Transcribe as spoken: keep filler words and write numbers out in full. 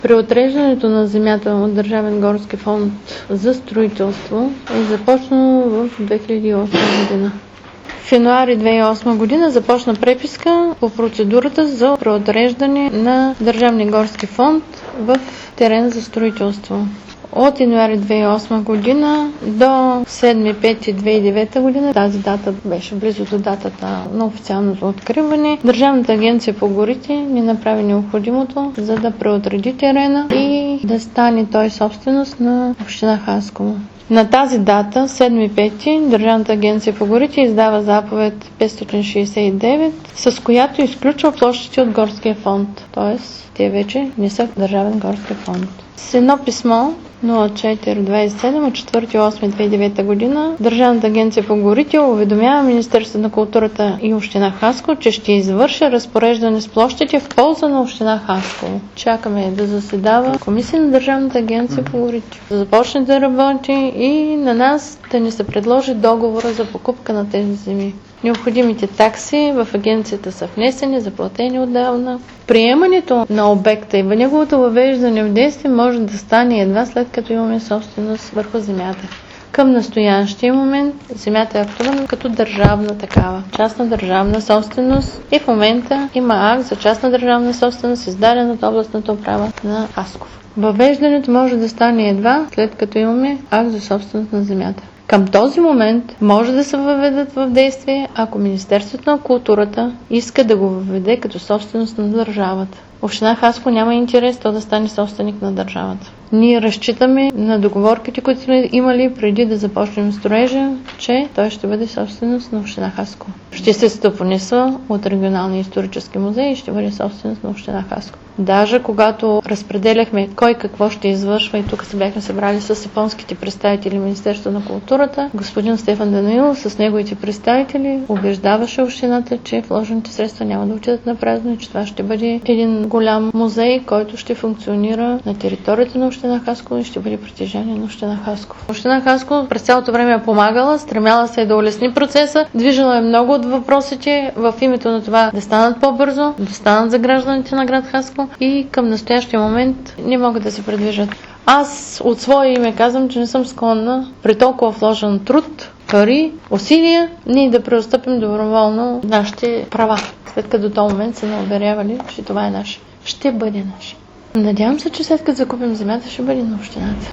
При отреждането на земята от Държавен горски фонд за строителство е започнало в две хиляди и осма година. В януари две хиляди и осма година започна преписка по процедурата за преотреждане на Държавния горски фонд в терен за строителство. От януари две хиляди и осма година до седми май две хиляди и девета година, тази дата беше близо до датата на официалното откриване, Държавната агенция по горите ни направи необходимото, за да преотреди терена и да стане той собственост на община Хасково. На тази дата, седми пети, Държавната агенция по горите издава заповед петстотин шейсет и девет, с която изключва площите от горския фонд, т.е. те вече не са Държавен горски фонд. С едно писмо нула четири двадесет и седем от четвърти август две хиляди и девета година Държавната агенция по горите уведомява Министерството на културата и община Хасково, че ще извърши разпореждане с площите в полза на община Хасково. Чакаме да заседава комисия на Държавната агенция по горите, да започне да работи и на нас да ни се предложи договора за покупка на тези земи. Необходимите такси в агенцията са внесени, заплатени отдавна. Приемането на обекта и неговото въвеждане в действие може да стане едва след като имаме собственост върху земята. Към настоящия момент земята е актувана като държавна такава, частна държавна собственост и в момента има акт за частна държавна собственост, издаден от областната управа на Хасково. Въвеждането може да стане едва след като имаме акт за собственост на земята. Към този момент може да се въведат в действие, ако Министерството на културата иска да го въведе като собственост на държавата. Община Хасково няма интерес то да стане собственик на държавата. Ние разчитаме на договорките, които сме имали преди да започнем строежа, че той ще бъде собственост на община Хасково. Ще се стопанисва от Регионалния исторически музей и ще бъде собственост на община Хасково. Даже когато разпределяхме кой какво ще извършва и тук се бяхме събрали с японските представители Министерството на културата, господин Стефан Данаилов с неговите представители убеждаваше общината, че вложените средства няма да отидат на празно и че това ще бъде един голям музей, който ще функционира на територията на община Хасково и ще бъде притежание на община Хасково. Община Хасково през цялото време е помагала, стремяла се да улесни процеса, движила е много от въпросите в името на това да станат по-бързо, да станат за гражданите на град Хасково и към настоящия момент не могат да се предвижат. Аз от свое име казвам, че не съм склонна при толкова вложен труд, пари, усилия, ние да преотстъпим доброволно нашите права, след като до този момент са наверявали, че това е наше. Ще бъде наше. Надявам се, че след като закупим земята, ще бъде на общината.